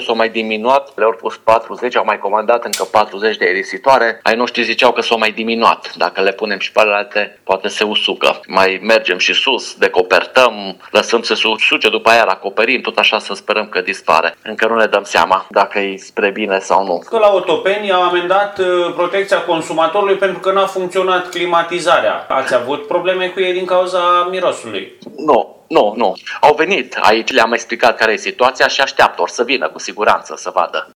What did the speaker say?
s-au mai diminuat, le-au pus 40, au mai comandat încă 40 de erisitoare. Ai noștri ziceau că s-au mai diminuat. Dacă le punem și pe alte, poate se usucă. Mai mergem și sus, decopertăm, lăsăm să se usuce, după aia acoperim, tot așa să sperăm că dispare. Încă nu ne dăm seama dacă e spre bine sau nu. Că la Otopeni au amendat protecția consumatorului pentru că n-a funcționat climatizarea. Ați avut probleme cu ei din cauza mirosului? Nu. Au venit aici, le-am explicat care e situația și așteaptă, or să vină cu siguranță să vadă.